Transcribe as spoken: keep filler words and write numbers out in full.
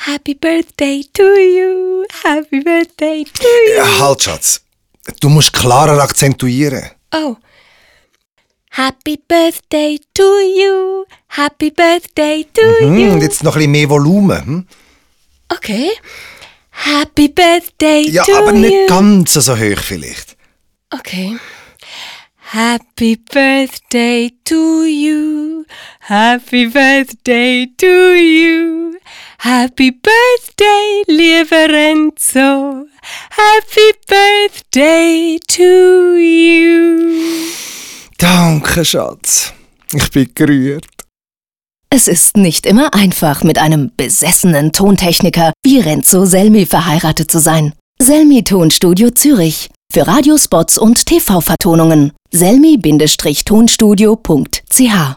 Happy Birthday to you, Happy Birthday to you. Ja, halt, Schatz. Du musst klarer akzentuieren. Oh. Happy Birthday to you, Happy Birthday to Mhm, you. und jetzt noch ein bisschen mehr Volumen. Hm? Okay. Happy Birthday Ja, to you. aber nicht ganz so hoch vielleicht. Okay. Happy Birthday to you, Happy Birthday to you, Happy Birthday, lieber Renzo, Happy Birthday to you. Danke, Schatz. Ich bin gerührt. Es ist nicht immer einfach, mit einem besessenen Tontechniker wie Renzo Selmi verheiratet zu sein. Selmi Tonstudio Zürich. Für Radiospots und T V-Vertonungen selmi Bindestrich tonstudio Punkt c h